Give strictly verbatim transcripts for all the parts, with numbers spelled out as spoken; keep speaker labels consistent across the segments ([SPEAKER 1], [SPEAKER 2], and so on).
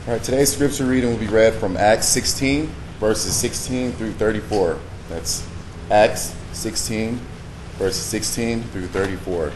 [SPEAKER 1] All right, today's scripture reading will be read from Acts sixteen, verses sixteen through thirty-four. That's Acts sixteen, verses sixteen through thirty-four.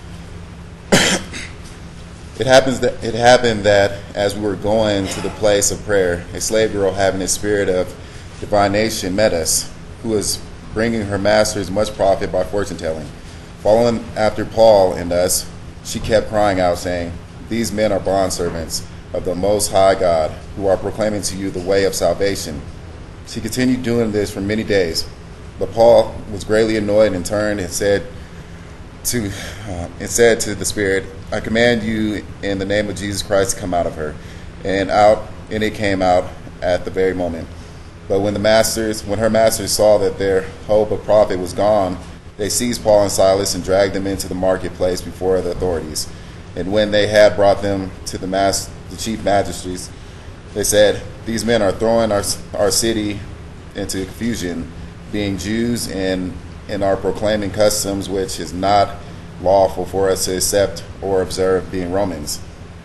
[SPEAKER 1] It happens that it happened that as we were going to the place of prayer, a slave girl having a spirit of divination met us, who was bringing her masters much profit by fortune telling. Following after Paul and us, she kept crying out, saying, "These men are bondservants of the Most High God, who are proclaiming to you the way of salvation." She continued doing this for many days. But Paul was greatly annoyed and turned and said to uh, and said to the spirit, "I command you in the name of Jesus Christ to come out of her." And out and it came out at the very moment. But when the masters, when her masters saw that their hope of profit was gone, they seized Paul and Silas and dragged them into the marketplace before the authorities. And when they had brought them to the mas- the chief magistrates, they said, "These men are throwing our our city into confusion, being Jews, and and are proclaiming customs which is not lawful for us to accept or observe, being Romans."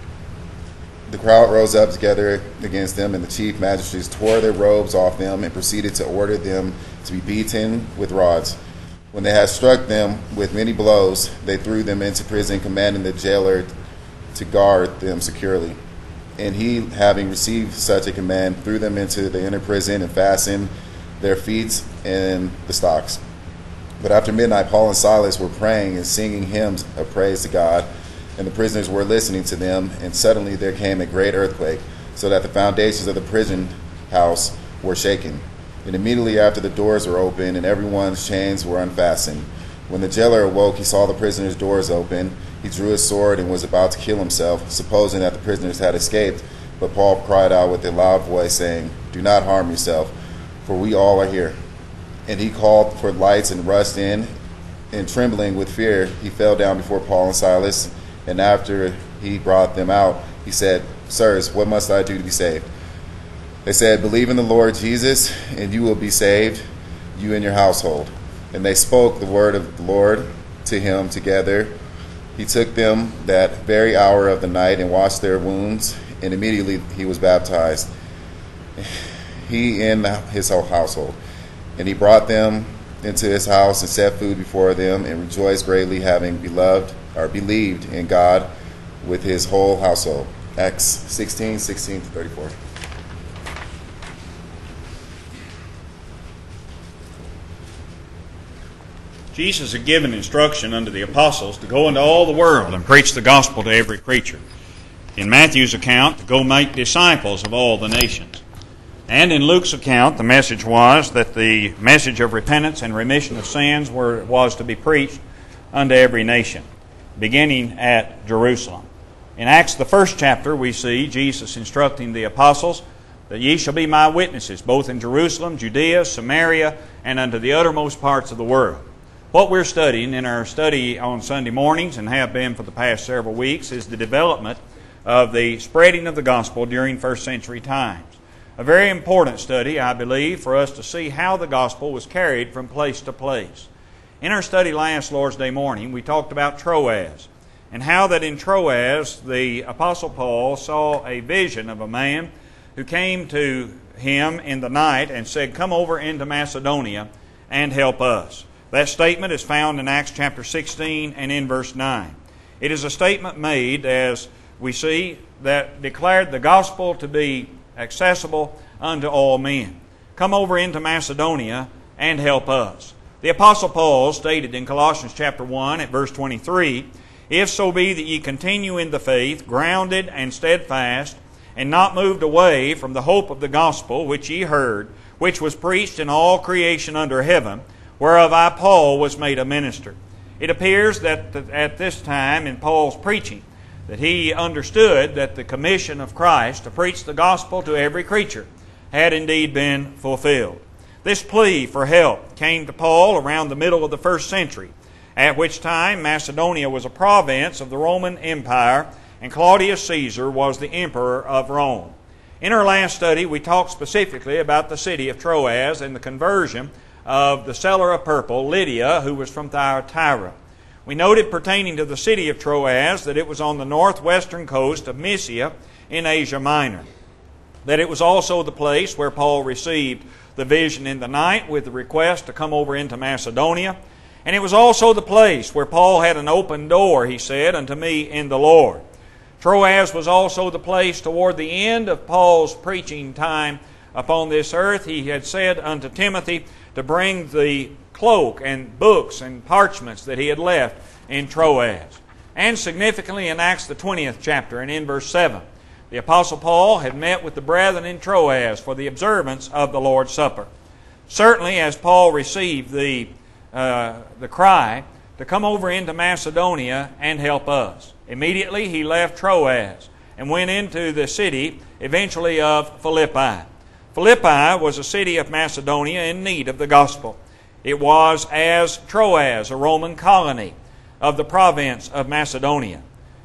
[SPEAKER 1] The crowd rose up together against them, and the chief magistrates tore their robes off them and proceeded to order them to be beaten with rods. When they had struck them with many blows, they threw them into prison, commanding the jailer to guard them securely. And he, having received such a command, threw them into the inner prison and fastened their feet in the stocks. But after midnight, Paul and Silas were praying and singing hymns of praise to God, and the prisoners were listening to them. And suddenly there came a great earthquake, so that the foundations of the prison house were shaken. And immediately after, the doors were opened, and everyone's chains were unfastened. When the jailer awoke, he saw the prisoners' doors open. He drew his sword and was about to kill himself, supposing that the prisoners had escaped. But Paul cried out with a loud voice, saying, "Do not harm yourself, for we all are here." And he called for lights and rushed in, and trembling with fear, he fell down before Paul and Silas. And after he brought them out, he said, "Sirs, what must I do to be saved?" They said, "Believe in the Lord Jesus, and you will be saved, you and your household." And they spoke the word of the Lord to him together. He took them that very hour of the night and washed their wounds, and immediately he was baptized, he and his whole household. And he brought them into his house and set food before them, and rejoiced greatly, having beloved or believed in God with his whole household. Acts sixteen, sixteen to thirty-four.
[SPEAKER 2] Jesus had given instruction unto the apostles to go into all the world and preach the gospel to every creature. In Matthew's account, to go make disciples of all the nations. And in Luke's account, the message was that the message of repentance and remission of sins were, was to be preached unto every nation, beginning at Jerusalem. In Acts, the first chapter, we see Jesus instructing the apostles that ye shall be my witnesses, both in Jerusalem, Judea, Samaria, and unto the uttermost parts of the world. What we're studying in our study on Sunday mornings, and have been for the past several weeks, is the development of the spreading of the gospel during first century times. A very important study, I believe, for us to see how the gospel was carried from place to place. In our study last Lord's Day morning, we talked about Troas, and how that in Troas the Apostle Paul saw a vision of a man who came to him in the night and said, "Come over into Macedonia and help us." That statement is found in Acts chapter sixteen and in verse nine. It is a statement made, as we see, that declared the gospel to be accessible unto all men. Come over into Macedonia and help us. The Apostle Paul stated in Colossians chapter one at verse twenty-three, "If so be that ye continue in the faith, grounded and steadfast, and not moved away from the hope of the gospel which ye heard, which was preached in all creation under heaven, whereof I, Paul, was made a minister." It appears that at this time in Paul's preaching, that he understood that the commission of Christ to preach the gospel to every creature had indeed been fulfilled. This plea for help came to Paul around the middle of the first century, at which time Macedonia was a province of the Roman Empire, and Claudius Caesar was the emperor of Rome. In our last study, we talked specifically about the city of Troas and the conversion of the seller of purple, Lydia, who was from Thyatira. We noted pertaining to the city of Troas that it was on the northwestern coast of Mysia in Asia Minor. that it was also the place where Paul received the vision in the night with the request to come over into Macedonia. And it was also the place where Paul had an open door, he said, unto me in the Lord. Troas was also the place toward the end of Paul's preaching time upon this earth. He had said unto Timothy to bring the cloak and books and parchments that he had left in Troas. And significantly in Acts the twentieth chapter and in verse seven, the Apostle Paul had met with the brethren in Troas for the observance of the Lord's Supper. Certainly as Paul received the, uh, the cry to come over into Macedonia and help us, immediately he left Troas and went into the city eventually of Philippi. Philippi was a city of Macedonia in need of the gospel. It was as Troas, a Roman colony of the province of Macedonia.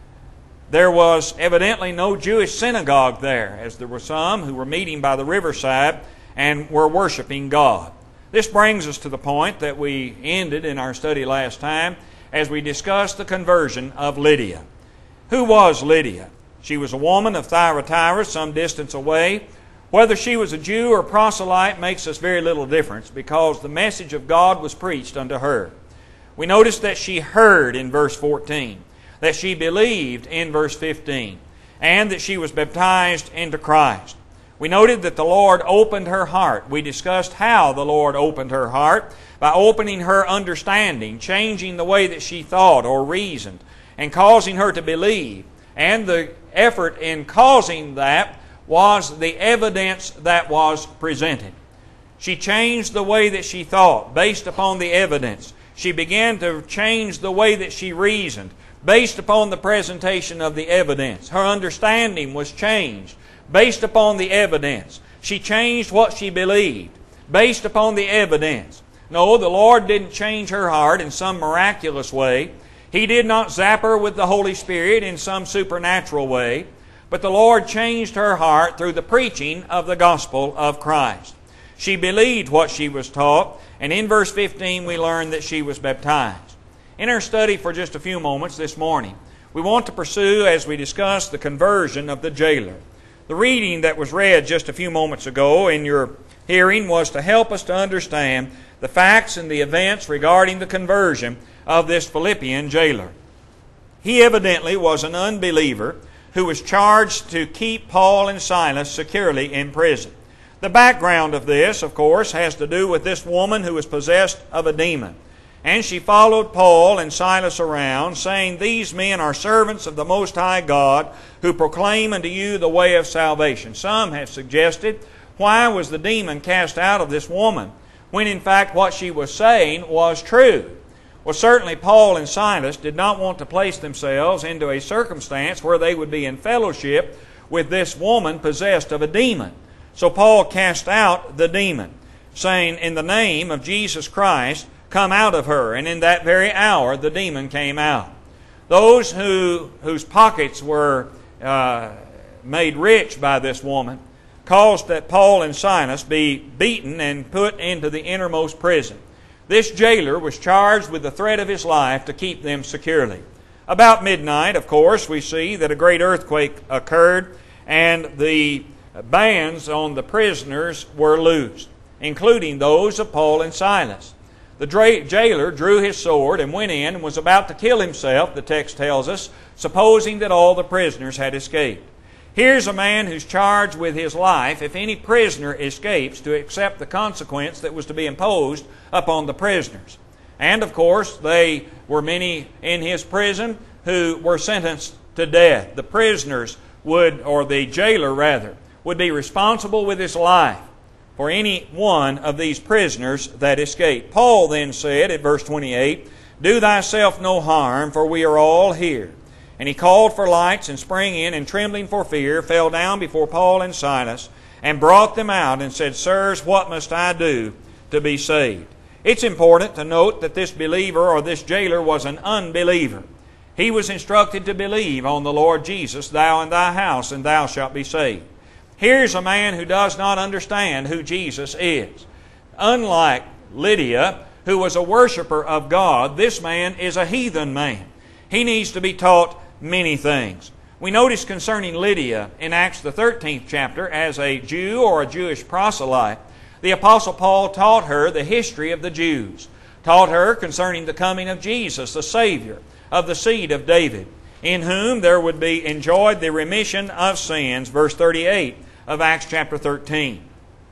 [SPEAKER 2] There was evidently no Jewish synagogue there, as there were some who were meeting by the riverside and were worshiping God. This brings us to the point that we ended in our study last time as we discussed the conversion of Lydia. Who was Lydia? She was a woman of Thyatira, some distance away. Whether she was a Jew or proselyte makes us very little difference because the message of God was preached unto her. We notice that she heard in verse fourteen, that she believed in verse fifteen, and that she was baptized into Christ. We noted that the Lord opened her heart. We discussed how the Lord opened her heart by opening her understanding, changing the way that she thought or reasoned, and causing her to believe. And the effort in causing that was the evidence that was presented. She changed the way that she thought based upon the evidence. She began to change the way that she reasoned based upon the presentation of the evidence. Her understanding was changed based upon the evidence. She changed what she believed based upon the evidence. No, the Lord didn't change her heart in some miraculous way. He did not zap her with the Holy Spirit in some supernatural way. But the Lord changed her heart through the preaching of the gospel of Christ. She believed what she was taught, and in verse fifteen we learn that she was baptized. In our study for just a few moments this morning, we want to pursue as we discuss the conversion of the jailer. The reading that was read just a few moments ago in your hearing was to help us to understand the facts and the events regarding the conversion of this Philippian jailer. He evidently was an unbeliever who was charged to keep Paul and Silas securely in prison. The background of this, of course, has to do with this woman who was possessed of a demon. And she followed Paul and Silas around, saying, "These men are servants of the Most High God, who proclaim unto you the way of salvation." Some have suggested, why was the demon cast out of this woman, when in fact what she was saying was true? Well, certainly Paul and Silas did not want to place themselves into a circumstance where they would be in fellowship with this woman possessed of a demon. So Paul cast out the demon, saying, "In the name of Jesus Christ, come out of her." And in that very hour, the demon came out. Those who whose pockets were uh, made rich by this woman caused that Paul and Silas be beaten and put into the innermost prison. This jailer was charged with the threat of his life to keep them securely. About midnight, of course, we see that a great earthquake occurred and the bands on the prisoners were loosed, including those of Paul and Silas. The jailer drew his sword and went in and was about to kill himself, the text tells us, supposing that all the prisoners had escaped. Here's a man who's charged with his life, if any prisoner escapes, to accept the consequence that was to be imposed upon the prisoners. And of course, they were many in his prison who were sentenced to death. The prisoners would, or the jailer rather, would be responsible with his life for any one of these prisoners that escaped. Paul then said at verse twenty-eight, "Do thyself no harm, for we are all here." And he called for lights and sprang in, and trembling for fear, fell down before Paul and Silas, and brought them out, and said, "Sirs, what must I do to be saved?" It's important to note that this believer or this jailer was an unbeliever. He was instructed to believe on the Lord Jesus, "Thou and thy house, and thou shalt be saved." Here's a man who does not understand who Jesus is. Unlike Lydia, who was a worshiper of God, this man is a heathen man. He needs to be taught many things.
[SPEAKER 3] We notice concerning Lydia in Acts the thirteenth chapter, as a Jew or a Jewish proselyte, the Apostle Paul taught her the history of the Jews, taught her concerning the coming of Jesus, the Savior of the seed of David, in whom there would be enjoyed the remission of sins, verse thirty-eight of Acts chapter thirteen.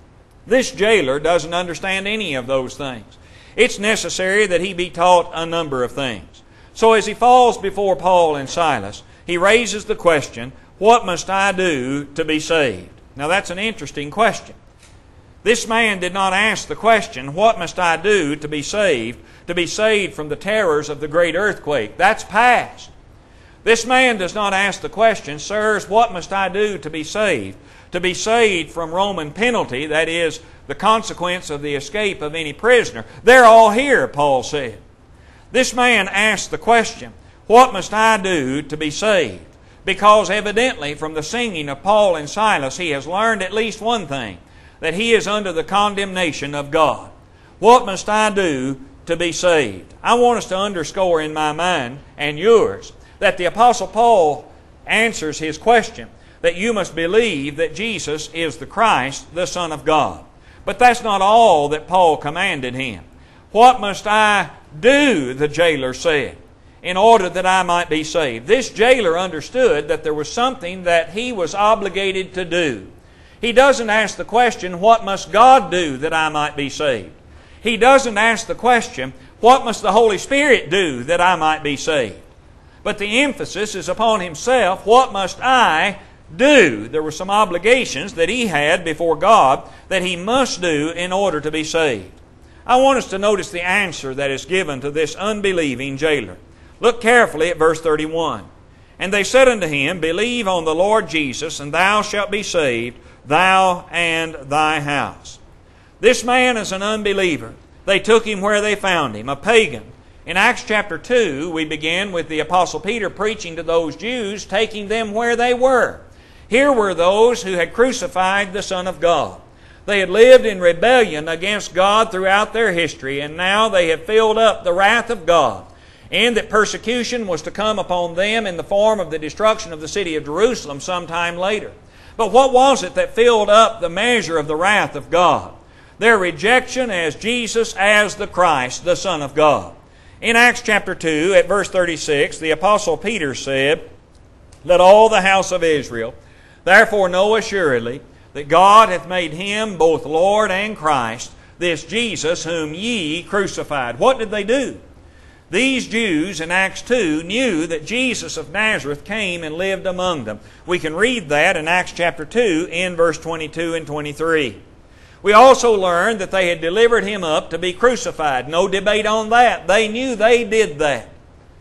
[SPEAKER 3] This jailer doesn't understand any of those things. It's necessary that he be taught a number of things. So as he falls before Paul and Silas, he raises the question, what must I do to be saved? Now that's an interesting question. This man did not ask the question, what must I do to be saved, to be saved from the terrors of the great earthquake? That's past. This man does not ask the question, sirs, what must I do to be saved? To be saved from Roman penalty, that is, the consequence of the escape of any prisoner. They're all here, Paul said. This man asked the question, what must I do to be saved? Because evidently from the singing of Paul and Silas, he has learned at least one thing, that he is under the condemnation of God. What must I do to be saved? I want us to underscore in my mind and yours that the Apostle Paul answers his question, that you must believe that Jesus is the Christ, the Son of God. But that's not all that Paul commanded him. What must I do, the jailer said, in order that I might be saved? This jailer understood that there was something that he was obligated to do. He doesn't ask the question, what must God do that I might be saved? He doesn't ask the question, what must the Holy Spirit do that I might be saved? But the emphasis is upon himself, what must I do? There were some obligations that he had before God that he must do in order to be saved. I want us to notice the answer that is given to this unbelieving jailer. Look carefully at verse thirty-one. And they said unto him, believe on the Lord Jesus, and thou shalt be saved, thou and thy house. This man is an unbeliever. They took him where they found him, a pagan. In Acts chapter two, we begin with the Apostle Peter preaching to those Jews, taking them where they were. Here were those who had crucified the Son of God. They had lived in rebellion against God throughout their history, and now they had filled up the wrath of God, and that persecution was to come upon them in the form of the destruction of the city of Jerusalem sometime later. But what was it that filled up the measure of the wrath of God? Their rejection as Jesus as the Christ, the Son of God. In Acts chapter two, at verse thirty-six, the Apostle Peter said, let all the house of Israel therefore know assuredly that God hath made Him both Lord and Christ, this Jesus whom ye crucified. What did they do? These Jews in Acts two knew that Jesus of Nazareth came and lived among them. We can read that in Acts chapter two in verse twenty-two and twenty-three. We also learned that they had delivered Him up to be crucified. No debate on that. They knew they did that.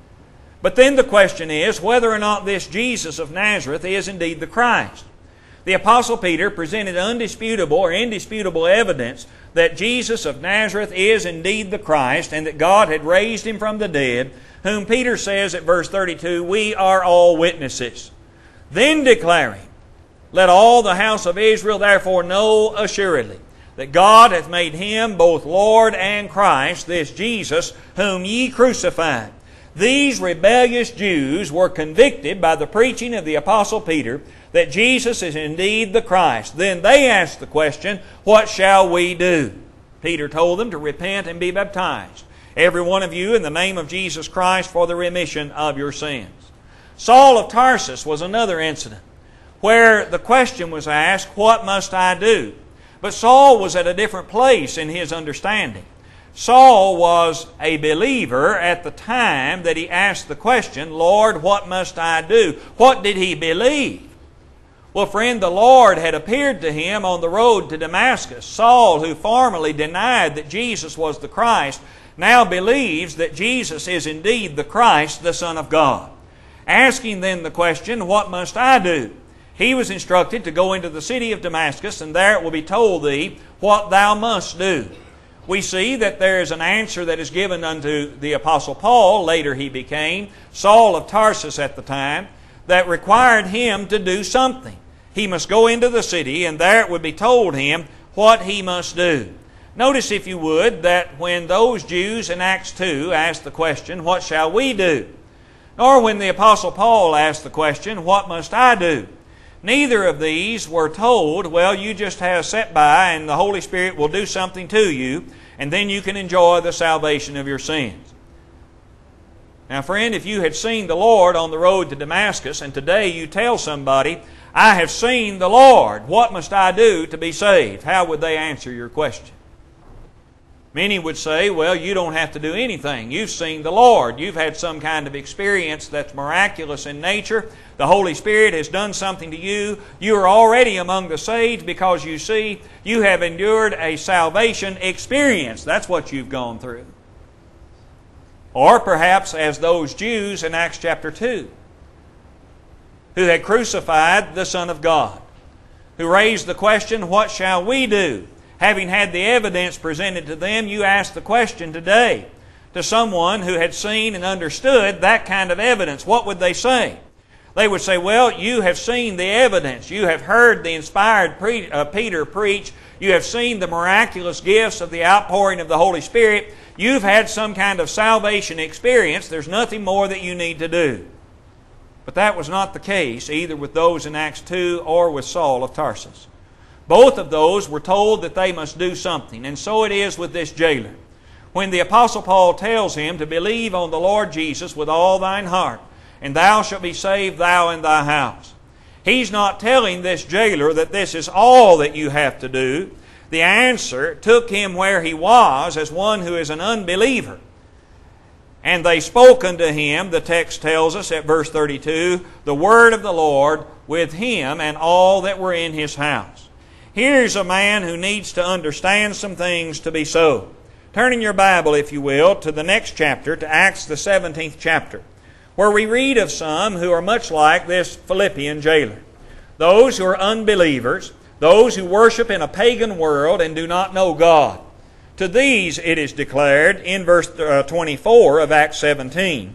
[SPEAKER 3] But then the question is whether or not this Jesus of Nazareth is indeed the Christ. The Apostle Peter presented undisputable or indisputable evidence that Jesus of Nazareth is indeed the Christ and that God had raised Him from the dead, whom Peter says at verse thirty-two, we are all witnesses. Then declaring, let all the house of Israel therefore know assuredly that God hath made Him both Lord and Christ, this Jesus whom ye crucified. These rebellious Jews were convicted by the preaching of the Apostle Peter that Jesus is indeed the Christ. Then they asked the question, what shall we do? Peter told them to repent and be baptized, every one of you, in the name of Jesus Christ for the remission of your sins. Saul of Tarsus was another incident where the question was asked, what must I do? But Saul was at a different place in his understanding. Saul was a believer at the time that he asked the question, Lord, what must I do? What did he believe? Well, friend, the Lord had appeared to him on the road to Damascus. Saul, who formerly denied that Jesus was the Christ, now believes that Jesus is indeed the Christ, the Son of God. Asking then the question, what must I do? He was instructed to go into the city of Damascus, and there it will be told thee what thou must do. We see that there is an answer that is given unto the Apostle Paul, later he became Saul of Tarsus at the time, that required him to do something. He must go into the city, and there it would be told him what he must do. Notice, if you would, that when those Jews in Acts two asked the question, what shall we do? Nor when the Apostle Paul asked the question, what must I do? Neither of these were told, well, you just have set by and the Holy Spirit will do something to you, and then you can enjoy the salvation of your sins. Now, friend, if you had seen the Lord on the road to Damascus, and today you tell somebody, I have seen the Lord, what must I do to be saved? How would they answer your question? Many would say, well, you don't have to do anything. You've seen the Lord. You've had some kind of experience that's miraculous in nature. The Holy Spirit has done something to you. You are already among the saved because you see, you have endured a salvation experience. That's what you've gone through. Or perhaps as those Jews in Acts chapter two, who had crucified the Son of God, who raised the question, what shall we do? Having had the evidence presented to them, you ask the question today to someone who had seen and understood that kind of evidence. What would they say? They would say, well, you have seen the evidence. You have heard the inspired pre- uh, Peter preach. You have seen the miraculous gifts of the outpouring of the Holy Spirit. You've had some kind of salvation experience. There's nothing more that you need to do. But that was not the case either with those in Acts two or with Saul of Tarsus. Both of those were told that they must do something, and so it is with this jailer. When the Apostle Paul tells him to believe on the Lord Jesus with all thine heart, and thou shalt be saved, thou and thy house. He's not telling this jailer that this is all that you have to do. The answer took him where he was as one who is an unbeliever. And they spoke unto him, the text tells us at verse thirty-two, the word of the Lord with him and all that were in his house. Here's a man who needs to understand some things to be so. Turn in your Bible, if you will, to the next chapter, to Acts the seventeenth chapter, where we read of some who are much like this Philippian jailer. Those who are unbelievers, those who worship in a pagan world and do not know God. To these it is declared in verse twenty-four of Acts seventeen,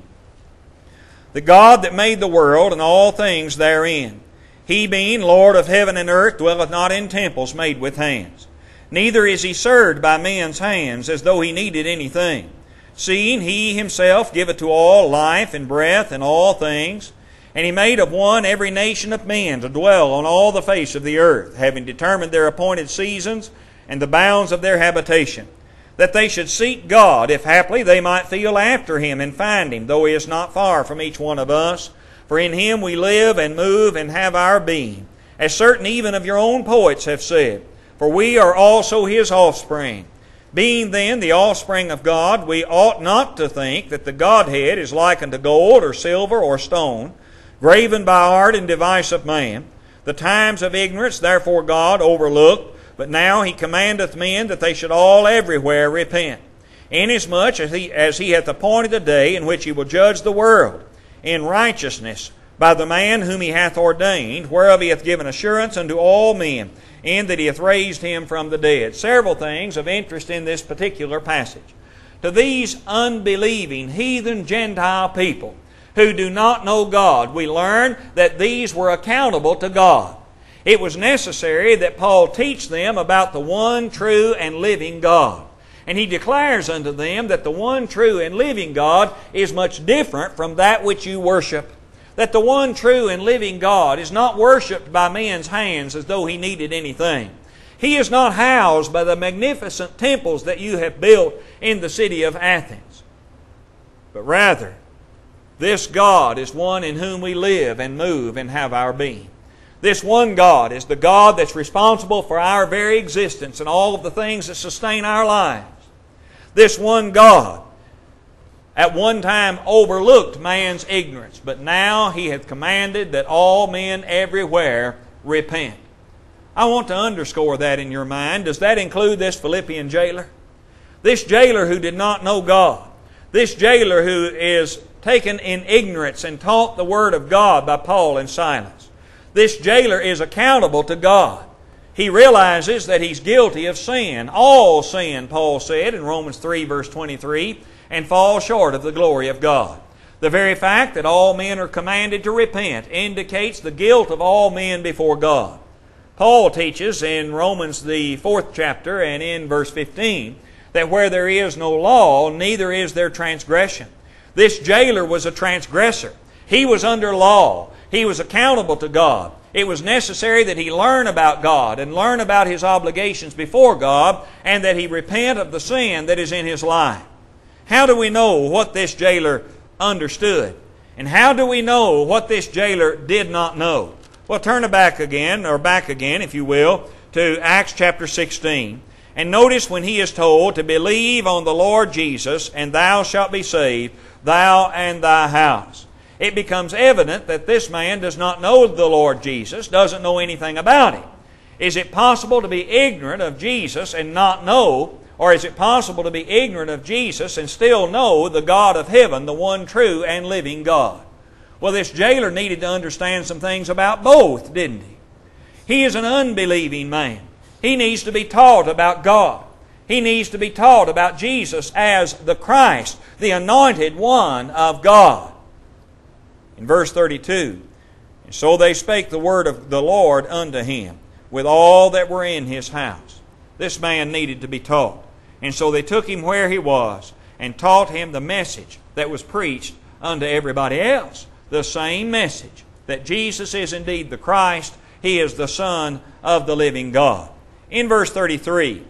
[SPEAKER 3] the God that made the world and all things therein, He being Lord of heaven and earth, dwelleth not in temples made with hands. Neither is He served by men's hands, as though He needed anything. Seeing He Himself giveth to all life and breath and all things. And He made of one every nation of men to dwell on all the face of the earth, having determined their appointed seasons and the bounds of their habitation, that they should seek God, if haply they might feel after Him and find Him, though He is not far from each one of us. For in Him we live and move and have our being, as certain even of your own poets have said, for we are also His offspring. Being then the offspring of God, we ought not to think that the Godhead is like unto gold or silver or stone, graven by art and device of man. The times of ignorance therefore God overlooked, but now He commandeth men that they should all everywhere repent, inasmuch as He, as he hath appointed a day in which He will judge the world in righteousness by the man whom He hath ordained, whereof He hath given assurance unto all men, in that He hath raised Him from the dead. Several things of interest in this particular passage. To these unbelieving, heathen, Gentile people who do not know God, we learn that these were accountable to God. It was necessary that Paul teach them about the one true and living God. And he declares unto them that the one true and living God is much different from that which you worship. That the one true and living God is not worshipped by men's hands as though He needed anything. He is not housed by the magnificent temples that you have built in the city of Athens. But rather, this God is one in whom we live and move and have our being. This one God is the God that's responsible for our very existence and all of the things that sustain our lives. This one God at one time overlooked man's ignorance, but now He hath commanded that all men everywhere repent. I want to underscore that in your mind. Does that include this Philippian jailer? This jailer who did not know God. This jailer who is taken in ignorance and taught the Word of God by Paul and Silas. This jailer is accountable to God. He realizes that he's guilty of sin. All sin, Paul said in Romans three verse twenty-three, and fall short of the glory of God. The very fact that all men are commanded to repent indicates the guilt of all men before God. Paul teaches in Romans the fourth chapter and in verse fifteen that where there is no law, neither is there transgression. This jailer was a transgressor. He was under law. He was accountable to God. It was necessary that he learn about God and learn about his obligations before God, and that he repent of the sin that is in his life. How do we know what this jailer understood? And how do we know what this jailer did not know? Well, turn back again, or back again, if you will, to Acts chapter sixteen. And notice when he is told to believe on the Lord Jesus, and thou shalt be saved, thou and thy house. It becomes evident that this man does not know the Lord Jesus, doesn't know anything about Him. Is it possible to be ignorant of Jesus and not know, or is it possible to be ignorant of Jesus and still know the God of heaven, the one true and living God? Well, this jailer needed to understand some things about both, didn't he? He is an unbelieving man. He needs to be taught about God. He needs to be taught about Jesus as the Christ, the anointed one of God. In verse thirty-two, and so they spake the word of the Lord unto him with all that were in his house. This man needed to be taught. And so they took him where he was and taught him the message that was preached unto everybody else. The same message, that Jesus is indeed the Christ, He is the Son of the living God. In verse thirty-three,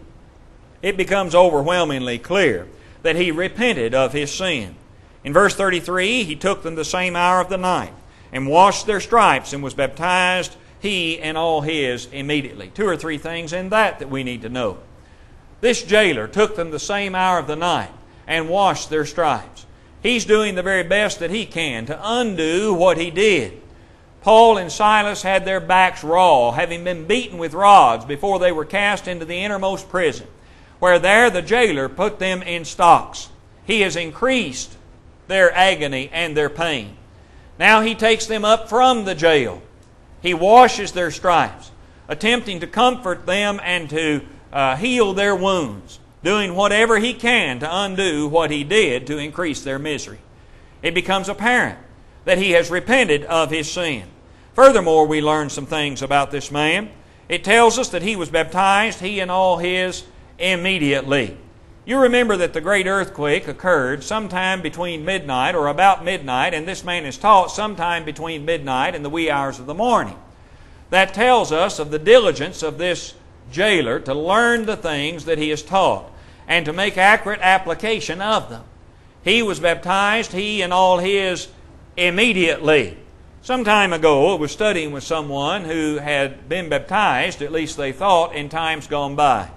[SPEAKER 3] it becomes overwhelmingly clear that he repented of his sin. In verse thirty-three, he took them the same hour of the night, and washed their stripes, and was baptized, he and all his, immediately. Two or three things in that that we need to know. This jailer took them the same hour of the night, and washed their stripes. He's doing the very best that he can to undo what he did. Paul and Silas had their backs raw, having been beaten with rods before they were cast into the innermost prison, where there the jailer put them in stocks. He has increased their agony and their pain. Now he takes them up from the jail. He washes their stripes, attempting to comfort them and to uh, heal their wounds, doing whatever he can to undo what he did to increase their misery. It becomes apparent that he has repented of his sin. Furthermore, we learn some things about this man. It tells us that he was baptized, he and all his, immediately. You remember that the great earthquake occurred sometime between midnight or about midnight, and this man is taught sometime between midnight and the wee hours of the morning. That tells us of the diligence of this jailer to learn the things that he is taught and to make accurate application of them. He was baptized, he and all his, immediately. Some time ago, I was studying with someone who had been baptized, at least they thought, in times gone by.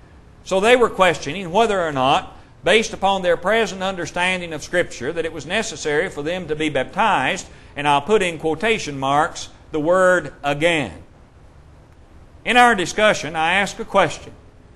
[SPEAKER 3] So they were questioning whether or not, based upon their present understanding of Scripture, that it was necessary for them to be baptized, and I'll put in quotation marks the word again. In our discussion, I asked a question.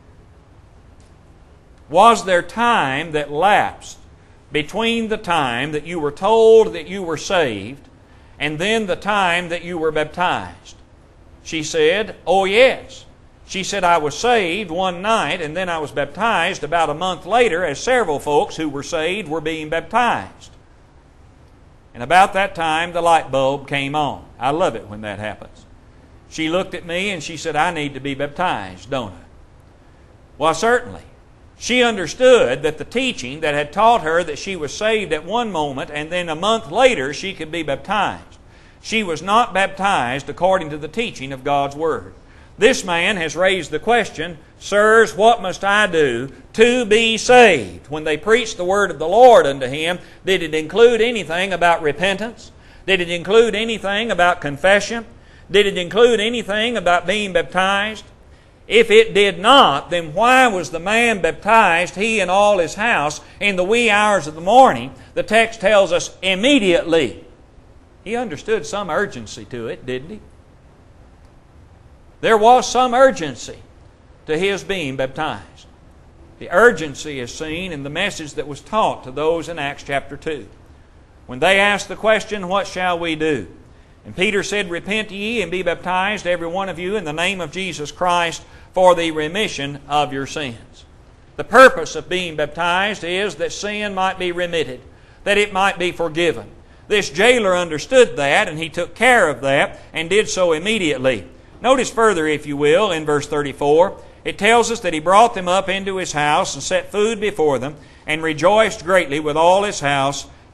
[SPEAKER 3] Was there time that lapsed between the time that you were told that you were saved and then the time that you were baptized? She said, oh yes. She said, I was saved one night and then I was baptized about a month later, as several folks who were saved were being baptized. And about that time the light bulb came on. I love it when that happens. She looked at me and she said, I need to be baptized, don't I? Well, certainly. She understood that the teaching that had taught her that she was saved at one moment and then a month later she could be baptized. She was not baptized according to the teaching of God's Word. This man has raised the question, sirs, what must I do to be saved? When they preached the word of the Lord unto him, did it include anything about repentance? Did it include anything about confession? Did it include anything about being baptized? If it did not, then why was the man baptized, he and all his house, in the wee hours of the morning? The text tells us immediately. He understood some urgency to it, didn't he? There was some urgency to his being baptized. The urgency is seen in the message that was taught to those in Acts chapter two. When they asked the question, what shall we do? And Peter said, repent ye and be baptized, every one of you, in the name of Jesus Christ, for the remission of your sins. The purpose of being baptized is that sin might be remitted, that it might be forgiven. This jailer understood that, and he took care of that, and did so immediately. Notice further, if you will, in verse thirty-four, it tells us that he brought them up into his house and set food before them, and rejoiced greatly with all his house,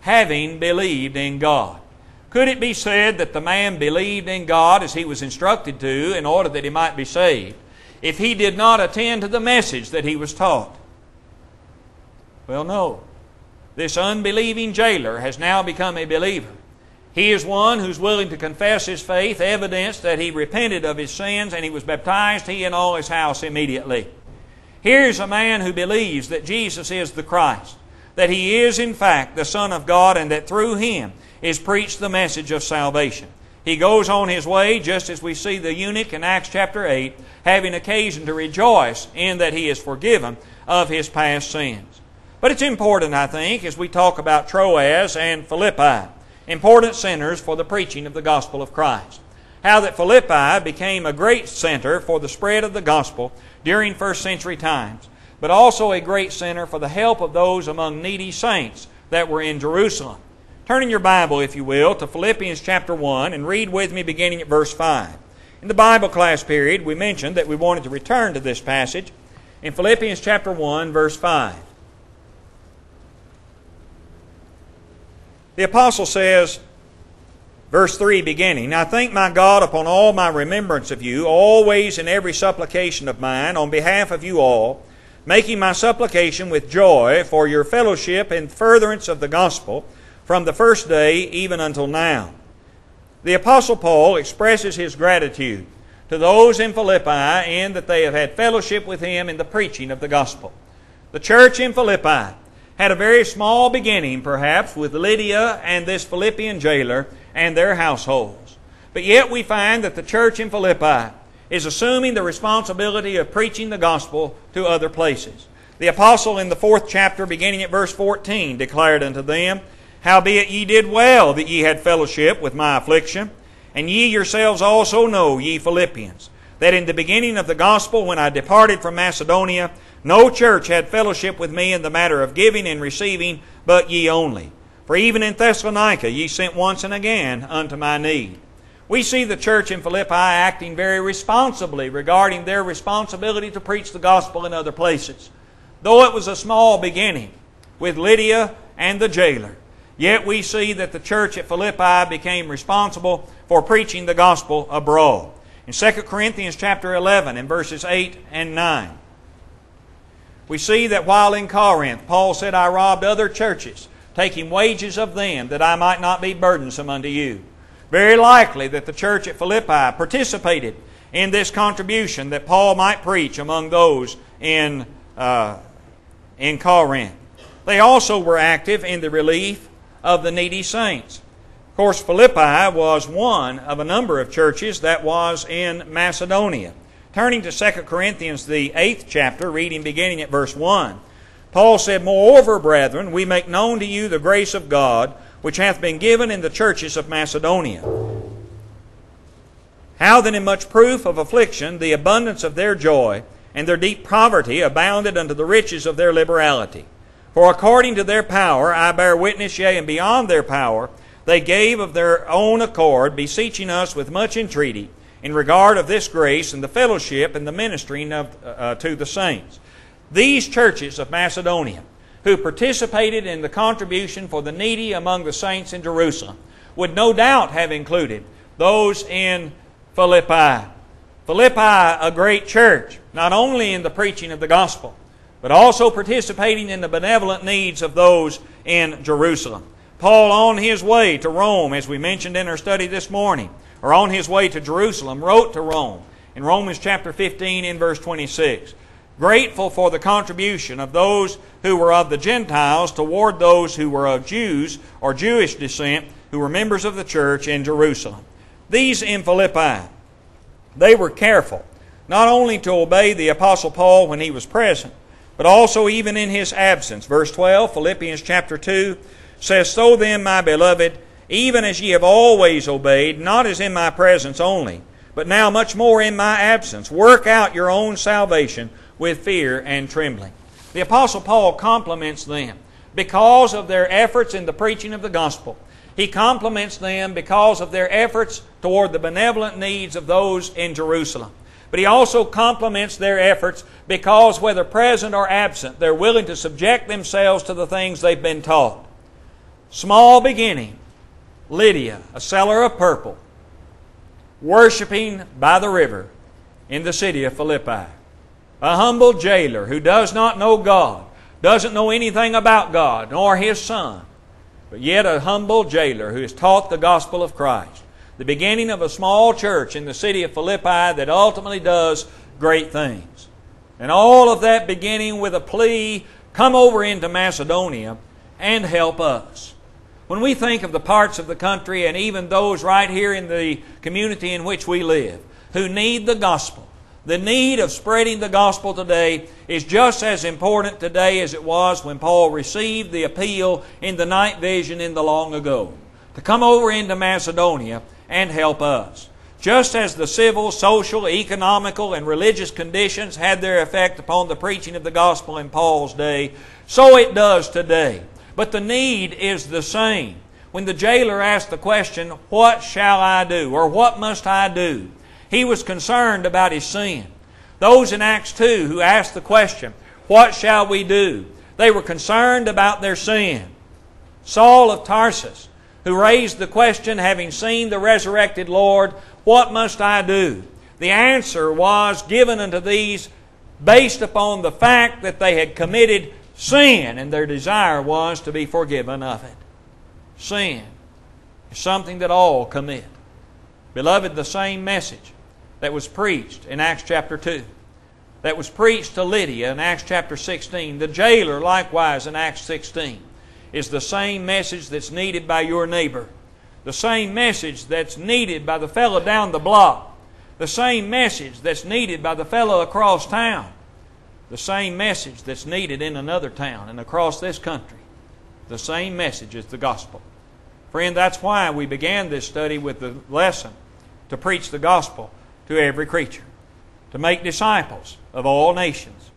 [SPEAKER 3] having believed in God. Could it be said that the man believed in God as he was instructed to in order that he might be saved, if he did not attend to the message that he was taught? Well, no. This unbelieving jailer has now become a believer. He is one who's willing to confess his faith, evidence that he repented of his sins, and he was baptized, he and all his house, immediately. Here's a man who believes that Jesus is the Christ, that He is in fact the Son of God, and that through Him is preached the message of salvation. He goes on his way, just as we see the eunuch in Acts chapter eight, having occasion to rejoice in that he is forgiven of his past sins. But it's important, I think, as we talk about Troas and Philippi, important centers for the preaching of the gospel of Christ. How that Philippi became a great center for the spread of the gospel during first century times, but also a great center for the help of those among needy saints that were in Jerusalem. Turn in your Bible, if you will, to Philippians chapter one and read with me beginning at verse five. In the Bible class period, we mentioned that we wanted to return to this passage in Philippians chapter one, verse five. The apostle says, verse three beginning, I thank my God upon all my remembrance of you, always in every supplication of mine, on behalf of you all, making my supplication with joy for your fellowship in furtherance of the gospel, from the first day even until now. The Apostle Paul expresses his gratitude to those in Philippi in that they have had fellowship with him in the preaching of the gospel. The church in Philippi had a very small beginning, perhaps, with Lydia and this Philippian jailer and their households. But yet we find that the church in Philippi is assuming the responsibility of preaching the gospel to other places. The apostle in the fourth chapter, beginning at verse fourteen, declared unto them, Howbeit ye did well that ye had fellowship with my affliction, and ye yourselves also know, ye Philippians, that in the beginning of the gospel, when I departed from Macedonia, no church had fellowship with me in the matter of giving and receiving, but ye only. For even in Thessalonica ye sent once and again unto my need. We see the church in Philippi acting very responsibly regarding their responsibility to preach the gospel in other places. Though it was a small beginning with Lydia and the jailer, yet we see that the church at Philippi became responsible for preaching the gospel abroad. In Second Corinthians chapter eleven and verses eight and nine, we see that while in Corinth, Paul said, I robbed other churches, taking wages of them, that I might not be burdensome unto you. Very likely that the church at Philippi participated in this contribution that Paul might preach among those in, uh, in Corinth. They also were active in the relief of the needy saints. Of course, Philippi was one of a number of churches that was in Macedonia. Turning to Second Corinthians, the eighth chapter, reading beginning at verse one, Paul said, Moreover, brethren, we make known to you the grace of God, which hath been given in the churches of Macedonia. How then in much proof of affliction, the abundance of their joy and their deep poverty abounded unto the riches of their liberality. For according to their power, I bear witness, yea, and beyond their power, they gave of their own accord, beseeching us with much entreaty, in regard of this grace and the fellowship and the ministering of, uh, to the saints. These churches of Macedonia, who participated in the contribution for the needy among the saints in Jerusalem, would no doubt have included those in Philippi. Philippi, a great church, not only in the preaching of the gospel, but also participating in the benevolent needs of those in Jerusalem. Paul, on his way to Rome, as we mentioned in our study this morning, or on his way to Jerusalem, wrote to Rome in Romans chapter fifteen in verse twenty-six, grateful for the contribution of those who were of the Gentiles toward those who were of Jews or Jewish descent who were members of the church in Jerusalem. These in Philippi, they were careful not only to obey the Apostle Paul when he was present, but also even in his absence. Verse twelve, Philippians chapter two, says, So then, my beloved, even as ye have always obeyed, not as in my presence only, but now much more in my absence, work out your own salvation with fear and trembling. The Apostle Paul compliments them because of their efforts in the preaching of the gospel. He compliments them because of their efforts toward the benevolent needs of those in Jerusalem. But he also compliments their efforts because, whether present or absent, they're willing to subject themselves to the things they've been taught. Small beginning. Lydia, a seller of purple, worshiping by the river in the city of Philippi. A humble jailer who does not know God, doesn't know anything about God, nor His Son, but yet a humble jailer who is taught the gospel of Christ. The beginning of a small church in the city of Philippi that ultimately does great things. And all of that beginning with a plea, come over into Macedonia and help us. When we think of the parts of the country and even those right here in the community in which we live who need the gospel, the need of spreading the gospel today is just as important today as it was when Paul received the appeal in the night vision in the long ago to come over into Macedonia and help us. Just as the civil, social, economical, and religious conditions had their effect upon the preaching of the gospel in Paul's day, so it does today. But the need is the same. When the jailer asked the question, "What shall I do?" or "What must I do?" he was concerned about his sin. Those in Acts two who asked the question, "What shall we do?" they were concerned about their sin. Saul of Tarsus, who raised the question, having seen the resurrected Lord, "What must I do?" the answer was given unto these based upon the fact that they had committed sin, and their desire was to be forgiven of it. Sin is something that all commit. Beloved, the same message that was preached in Acts chapter two, that was preached to Lydia in Acts chapter sixteen, the jailer likewise in Acts sixteen, is the same message that's needed by your neighbor, the same message that's needed by the fellow down the block, the same message that's needed by the fellow across town, the same message that's needed in another town and across this country. The same message is the gospel. Friend, that's why we began this study with the lesson to preach the gospel to every creature, to make disciples of all nations,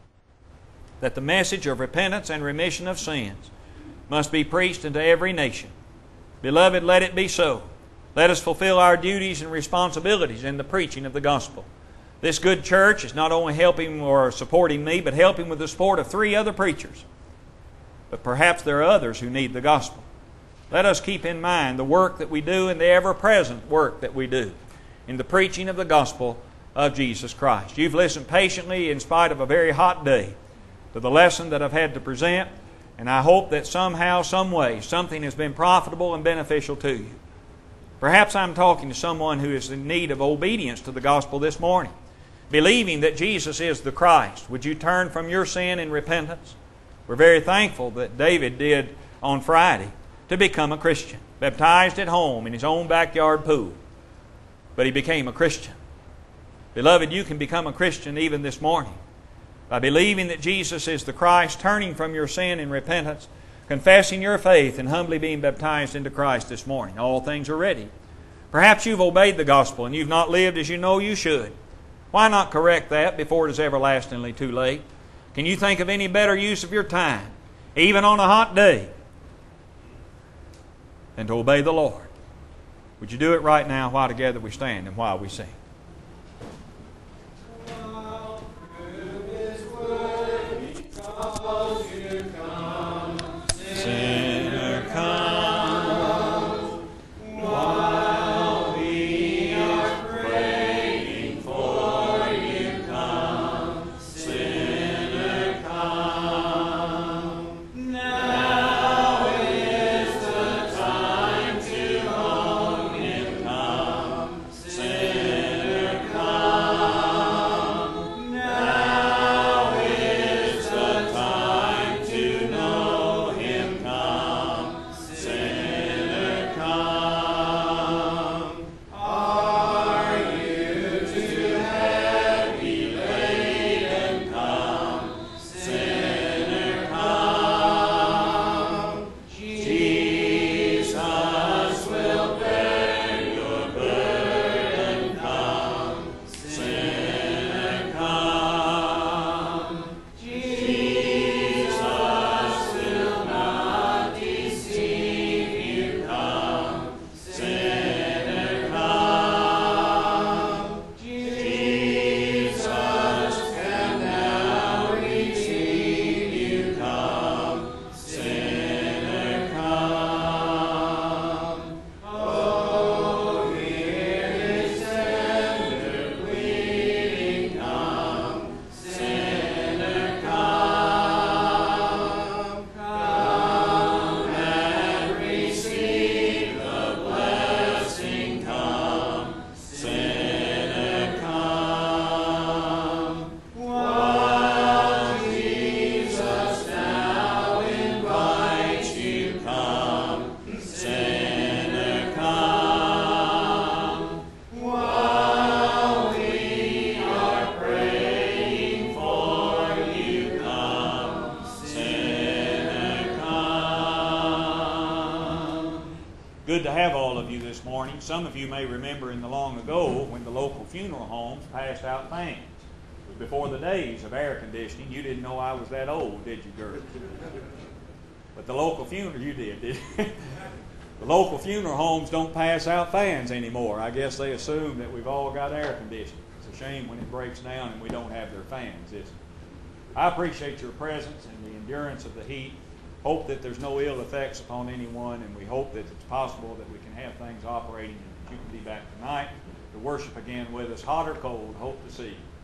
[SPEAKER 3] that the message of repentance and remission of sins must be preached into every nation. Beloved, let it be so. Let us fulfill our duties and responsibilities in the preaching of the gospel. This good church is not only helping or supporting me, but helping with the support of three other preachers. But perhaps there are others who need the gospel. Let us keep in mind the work that we do and the ever-present work that we do in the preaching of the gospel of Jesus Christ. You've listened patiently in spite of a very hot day to the lesson that I've had to present, and I hope that somehow, some way, something has been profitable and beneficial to you. Perhaps I'm talking to someone who is in need of obedience to the gospel this morning, believing that Jesus is the Christ. Would you turn from your sin in repentance? We're very thankful that David did on Friday to become a Christian, baptized at home in his own backyard pool. But he became a Christian. Beloved, you can become a Christian even this morning by believing that Jesus is the Christ, turning from your sin in repentance, confessing your faith, and humbly being baptized into Christ this morning. All things are ready. Perhaps you've obeyed the gospel and you've not lived as you know you should. Why not correct that before it is everlastingly too late? Can you think of any better use of your time, even on a hot day, than to obey the Lord? Would you do it right now while together we stand and while we sing?
[SPEAKER 2] Sin Good to have all of you this morning. Some of you may remember in the long ago when the local funeral homes passed out fans. It was before the days of air conditioning. You didn't know I was that old, did you, girl? But the local funeral, you did, did you? The local funeral homes don't pass out fans anymore. I guess they assume that we've all got air conditioning. It's a shame when it breaks down and we don't have their fans, isn't it? I appreciate your presence and the endurance of the heat. Hope that there's no ill effects upon anyone, and we hope that it's possible that we can have things operating and that you can be back tonight to worship again with us, hot or cold. Hope to see you.